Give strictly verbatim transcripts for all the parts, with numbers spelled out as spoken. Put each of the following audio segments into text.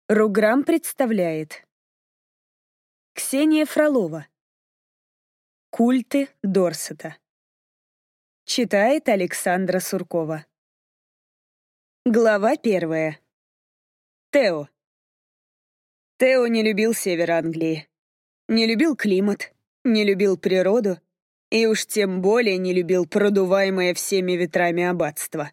Руграм представляет Ксения Фролова. Культы Дорсета. Читает Александра Суркова. Глава первая. Тео. Тео не любил север Англии. Не любил климат, не любил природу и уж тем более не любил продуваемое всеми ветрами аббатство.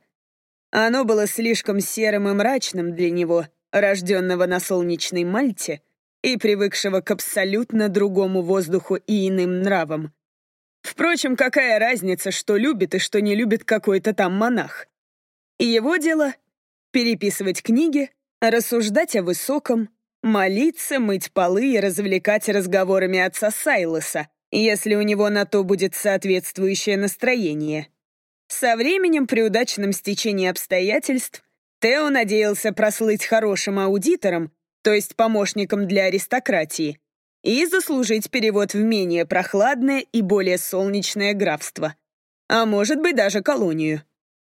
Оно было слишком серым и мрачным для него, рожденного на солнечной Мальте и привыкшего к абсолютно другому воздуху и иным нравам. Впрочем, какая разница, что любит и что не любит какой-то там монах? И его дело — переписывать книги, рассуждать о высоком, молиться, мыть полы и развлекать разговорами отца Сайлоса, если у него на то будет соответствующее настроение. Со временем, при удачном стечении обстоятельств, Тео надеялся прослыть хорошим аудитором, то есть помощником для аристократии, и заслужить перевод в менее прохладное и более солнечное графство, а может быть даже колонию.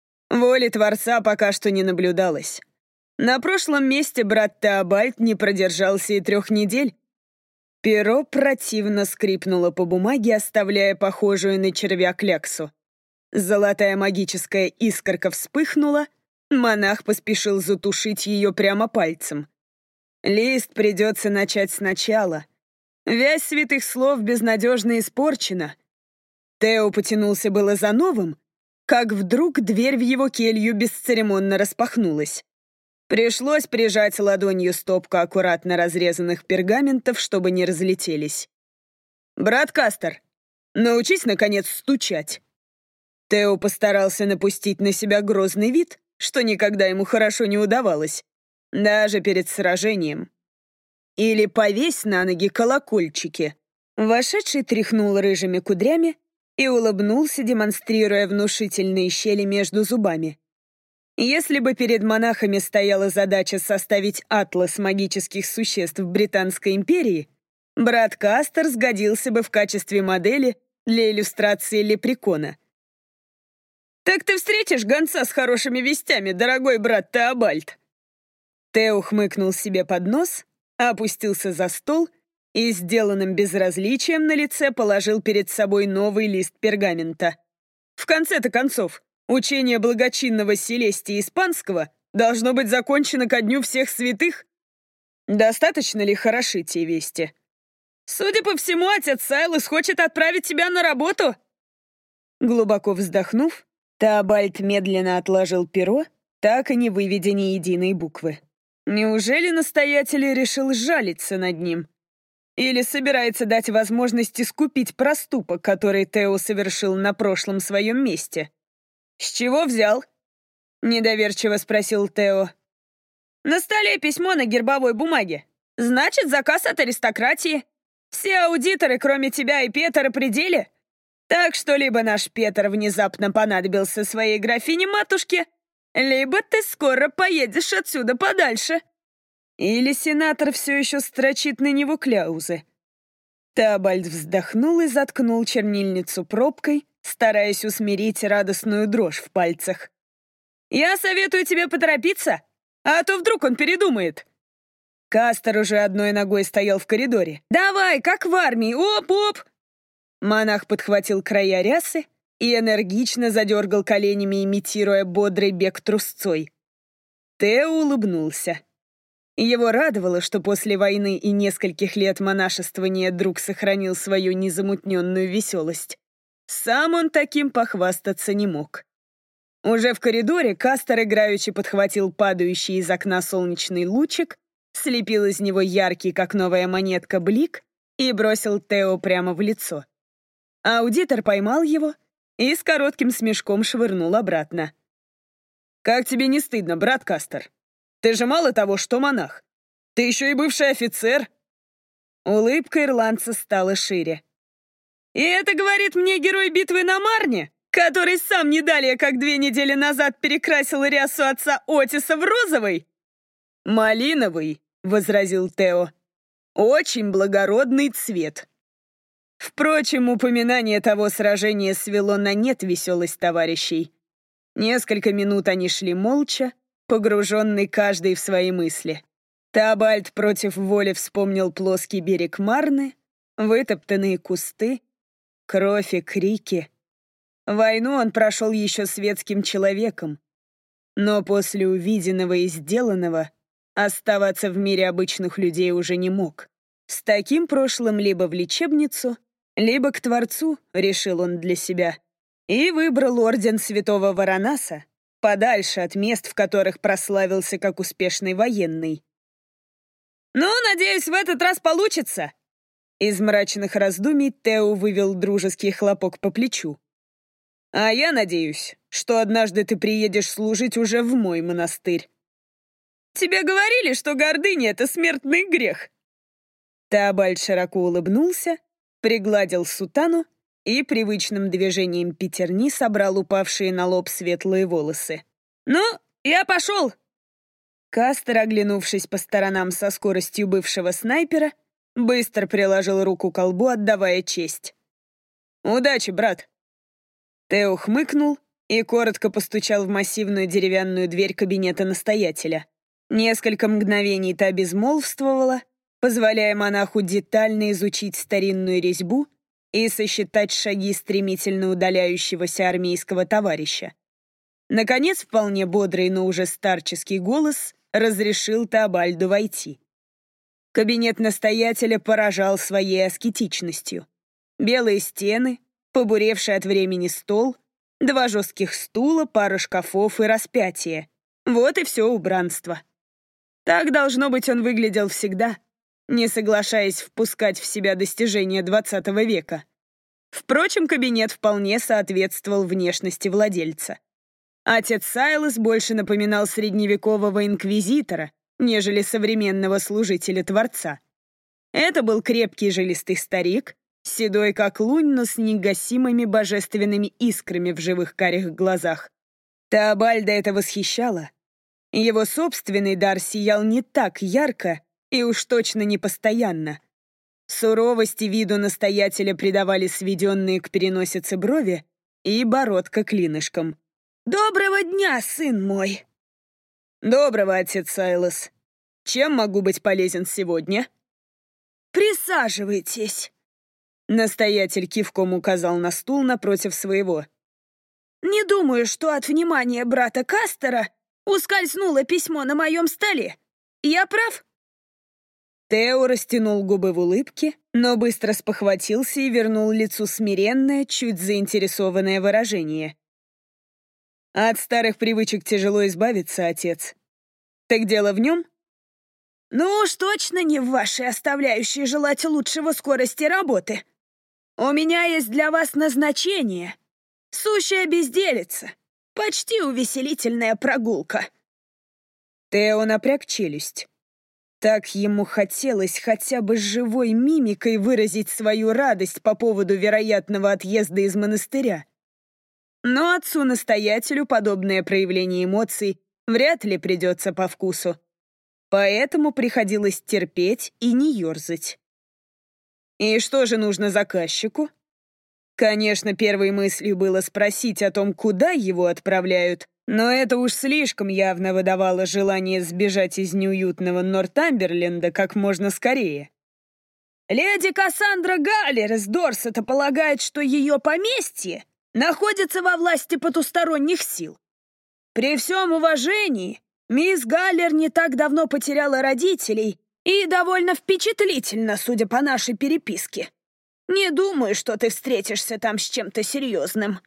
Воли Творца пока что не наблюдалось. На прошлом месте брат Теобальд не продержался и трех недель. Перо противно скрипнуло по бумаге, оставляя похожую на червя кляксу. Золотая магическая искорка вспыхнула, монах поспешил затушить ее прямо пальцем. Лист придется начать сначала. Вязь святых слов безнадежно испорчена. Тео потянулся было за новым, как вдруг дверь в его келью бесцеремонно распахнулась. Пришлось прижать ладонью стопку аккуратно разрезанных пергаментов, чтобы не разлетелись. «Брат Кастер, научись, наконец, стучать!» Тео постарался напустить на себя грозный вид, что никогда ему хорошо не удавалось, даже перед сражением. «Или повесь на ноги колокольчики». Вошедший тряхнул рыжими кудрями и улыбнулся, демонстрируя внушительные щели между зубами. Если бы перед монахами стояла задача составить атлас магических существ Британской империи, брат Кастер сгодился бы в качестве модели для иллюстрации лепрекона. «Так ты встретишь гонца с хорошими вестями, дорогой брат Теобальд?» Тео хмыкнул себе под нос, опустился за стол и, сделанным безразличием на лице, положил перед собой новый лист пергамента. В конце-то концов, учение благочинного Селестия Испанского должно быть закончено ко дню всех святых. Достаточно ли хороши те вести? Судя по всему, отец Сайлос хочет отправить тебя на работу. Глубоко вздохнув, Теобальд медленно отложил перо, так и не выведя ни единой буквы. Неужели настоятель решил сжалиться над ним? Или собирается дать возможность искупить проступок, который Тео совершил на прошлом своем месте? «С чего взял?» — недоверчиво спросил Тео. «На столе письмо на гербовой бумаге. Значит, заказ от аристократии. Все аудиторы, кроме тебя и Петера, при деле. Так что либо наш Петр внезапно понадобился своей графине-матушке, либо ты скоро поедешь отсюда подальше. Или сенатор все еще строчит на него кляузы». Теобальд вздохнул и заткнул чернильницу пробкой, стараясь усмирить радостную дрожь в пальцах. «Я советую тебе поторопиться, а то вдруг он передумает». Кастер уже одной ногой стоял в коридоре. «Давай, как в армии, оп-оп!» Монах подхватил края рясы и энергично задергал коленями, имитируя бодрый бег трусцой. Тео улыбнулся. Его радовало, что после войны и нескольких лет монашествования друг сохранил свою незамутненную веселость. Сам он таким похвастаться не мог. Уже в коридоре Кастер играючи подхватил падающий из окна солнечный лучик, слепил из него яркий, как новая монетка, блик и бросил Тео прямо в лицо. Аудитор поймал его и с коротким смешком швырнул обратно. «Как тебе не стыдно, брат Кастер? Ты же мало того, что монах. Ты еще и бывший офицер!» Улыбка ирландца стала шире. «И это говорит мне герой битвы на Марне, который сам не далее, как две недели назад перекрасил рясу отца Отиса в розовый?» «Малиновый», — возразил Тео. «Очень благородный цвет». Впрочем, упоминание того сражения свело на нет веселость товарищей. Несколько минут они шли молча, погруженный каждый в свои мысли. Теобальд против воли вспомнил плоский берег Марны, вытоптанные кусты, кровь и крики. Войну он прошел еще светским человеком, но после увиденного и сделанного оставаться в мире обычных людей уже не мог. С таким прошлым либо в лечебницу, либо к Творцу, решил он для себя, и выбрал орден святого Варанаса, подальше от мест, в которых прославился как успешный военный. «Ну, надеюсь, в этот раз получится!» Из мрачных раздумий Тео вывел дружеский хлопок по плечу. «А я надеюсь, что однажды ты приедешь служить уже в мой монастырь. Тебе говорили, что гордыня — это смертный грех!» Теобальд широко улыбнулся, пригладил сутану и привычным движением пятерни собрал упавшие на лоб светлые волосы. «Ну, я пошел!» Кастер, оглянувшись по сторонам со скоростью бывшего снайпера, быстро приложил руку к колбу, отдавая честь. «Удачи, брат!» Тео хмыкнул и коротко постучал в массивную деревянную дверь кабинета настоятеля. Несколько мгновений та безмолвствовала, позволяя монаху детально изучить старинную резьбу и сосчитать шаги стремительно удаляющегося армейского товарища. Наконец, вполне бодрый, но уже старческий голос разрешил Теобальду войти. Кабинет настоятеля поражал своей аскетичностью. Белые стены, побуревший от времени стол, два жестких стула, пара шкафов и распятие. Вот и все убранство. Так, должно быть, он выглядел всегда, не соглашаясь впускать в себя достижения двадцатого века. Впрочем, кабинет вполне соответствовал внешности владельца. Отец Сайлос больше напоминал средневекового инквизитора, нежели современного служителя Творца. Это был крепкий жилистый старик, седой как лунь, но с негасимыми божественными искрами в живых карих глазах. Теобальда это восхищало. Его собственный дар сиял не так ярко и уж точно не постоянно. Суровости виду настоятеля придавали сведенные к переносице брови и бородка клинышком. «Доброго дня, сын мой!» «Доброго, отец Сайлос. Чем могу быть полезен сегодня?» «Присаживайтесь!» Настоятель кивком указал на стул напротив своего. «Не думаю, что от внимания брата Кастера ускользнуло письмо на моем столе. Я прав?» Тео растянул губы в улыбке, но быстро спохватился и вернул лицу смиренное, чуть заинтересованное выражение. «От старых привычек тяжело избавиться, отец. Так дело в нем?» «Ну уж точно не в вашей оставляющей желать лучшего скорости работы. У меня есть для вас назначение. Сущая безделица. Почти увеселительная прогулка». Тео напряг челюсть. Так ему хотелось хотя бы с живой мимикой выразить свою радость по поводу вероятного отъезда из монастыря. Но отцу-настоятелю подобное проявление эмоций вряд ли придется по вкусу. Поэтому приходилось терпеть и не ерзать. И что же нужно заказчику? Конечно, первой мыслью было спросить о том, куда его отправляют, но это уж слишком явно выдавало желание сбежать из неуютного Нортамберленда как можно скорее. «Леди Кассандра Галлер из Дорсета полагает, что ее поместье находится во власти потусторонних сил. При всем уважении, мисс Галлер не так давно потеряла родителей и довольно впечатлительна, судя по нашей переписке. Не думаю, что ты встретишься там с чем-то серьезным».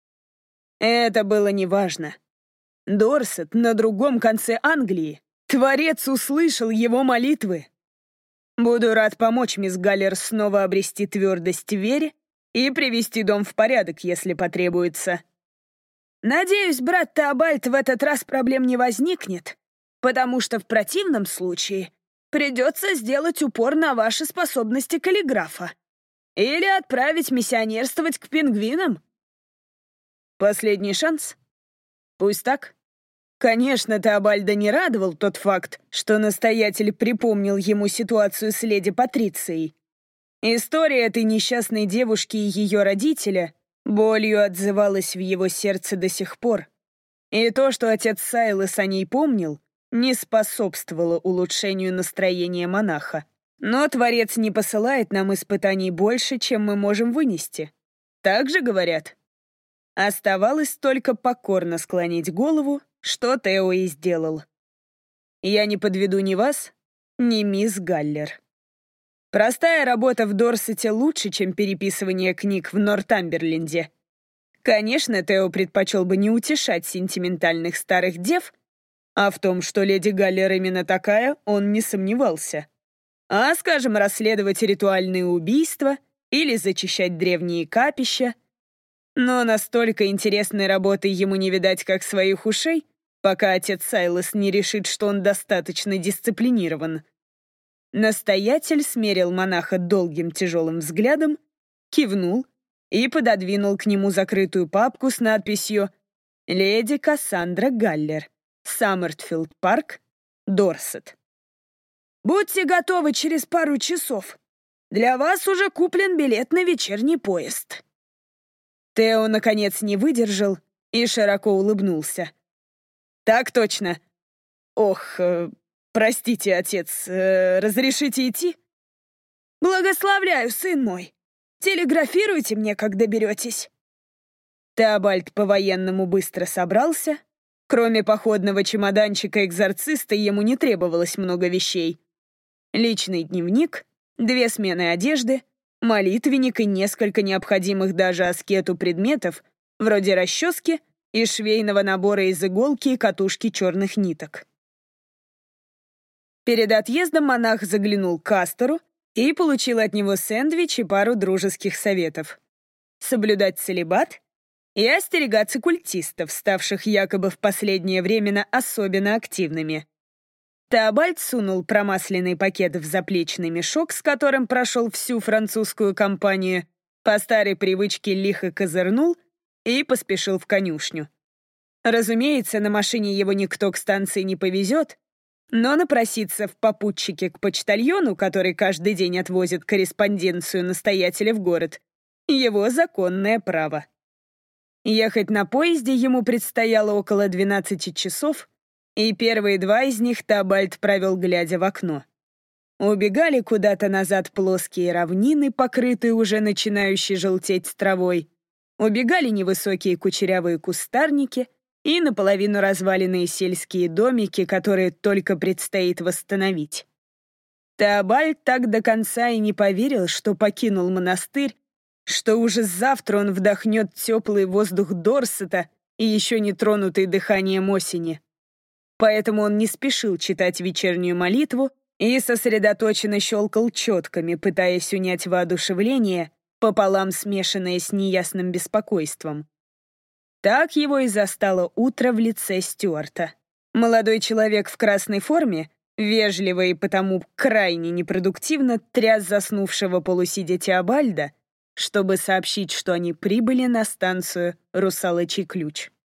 Это было неважно. Дорсет на другом конце Англии. Творец услышал его молитвы. Буду рад помочь мисс Галлер снова обрести твердость в вере и привести дом в порядок, если потребуется. Надеюсь, брат Теобальд, в этот раз проблем не возникнет, потому что в противном случае придется сделать упор на ваши способности каллиграфа. Или отправить миссионерствовать к пингвинам. Последний шанс? Пусть так. Конечно, Теобальда не радовал тот факт, что настоятель припомнил ему ситуацию с леди Патрицией. История этой несчастной девушки и ее родителя болью отзывалась в его сердце до сих пор. И то, что отец Сайлос о ней помнил, не способствовало улучшению настроения монаха. Но Творец не посылает нам испытаний больше, чем мы можем вынести. Так же говорят. Оставалось только покорно склонить голову, что Тео и сделал. Я не подведу ни вас, ни мисс Галлер. Простая работа в Дорсете лучше, чем переписывание книг в Нортамберленде. Конечно, Тео предпочел бы не утешать сентиментальных старых дев, а в том, что леди Галлер именно такая, он не сомневался. А, скажем, расследовать ритуальные убийства или зачищать древние капища. Но настолько интересной работы ему не видать, как своих ушей, пока отец Сайлос не решит, что он достаточно дисциплинирован. Настоятель смерил монаха долгим тяжелым взглядом, кивнул и пододвинул к нему закрытую папку с надписью «Леди Кассандра Галлер, Саммертфилд Парк, Дорсет». «Будьте готовы через пару часов. Для вас уже куплен билет на вечерний поезд». Тео, наконец, не выдержал и широко улыбнулся. «Так точно. Ох, э, простите, отец, э, разрешите идти?» «Благословляю, сын мой. Телеграфируйте мне, как доберетесь». Теобальд по-военному быстро собрался. Кроме походного чемоданчика экзорциста ему не требовалось много вещей. Личный дневник, две смены одежды, молитвенник и несколько необходимых даже аскету предметов, вроде расчески и швейного набора из иголки и катушки черных ниток. Перед отъездом монах заглянул к Астору и получил от него сэндвич и пару дружеских советов. Соблюдать целибат и остерегаться культистов, ставших якобы в последнее время особенно активными. Теобальд сунул промасленный пакет в заплечный мешок, с которым прошел всю французскую кампанию, по старой привычке лихо козырнул и поспешил в конюшню. Разумеется, на машине его никто к станции не повезет, но напроситься в попутчике к почтальону, который каждый день отвозит корреспонденцию настоятеля в город, его законное право. Ехать на поезде ему предстояло около двенадцати часов, и первые два из них Теобальд провел, глядя в окно. Убегали куда-то назад плоские равнины, покрытые уже начинающей желтеть травой. Убегали невысокие кучерявые кустарники и наполовину разваленные сельские домики, которые только предстоит восстановить. Теобальд так до конца и не поверил, что покинул монастырь, что уже завтра он вдохнет теплый воздух Дорсета и еще не тронутый дыханием осени. Поэтому он не спешил читать вечернюю молитву и сосредоточенно щелкал четками, пытаясь унять воодушевление, пополам смешанное с неясным беспокойством. Так его и застало утро в лице Стюарта. Молодой человек в красной форме, вежливо и потому крайне непродуктивно тряс заснувшего полусидя Теобальда, чтобы сообщить, что они прибыли на станцию «Русалочий ключ».